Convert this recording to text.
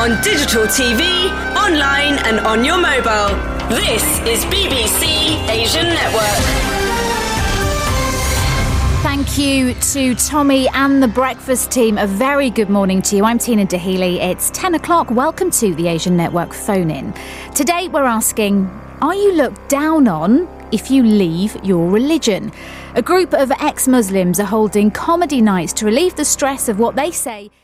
on digital TV, online and on your mobile. This is BBC Asian Network. Thank you to Tommy and the breakfast team. A very good morning to you. I'm Tina Dahealy. It's 10 o'clock. Welcome to the Asian Network phone-in. Today we're asking, are you looked down on if you leave your religion? A group of ex-Muslims are holding comedy nights to relieve the stress of what they say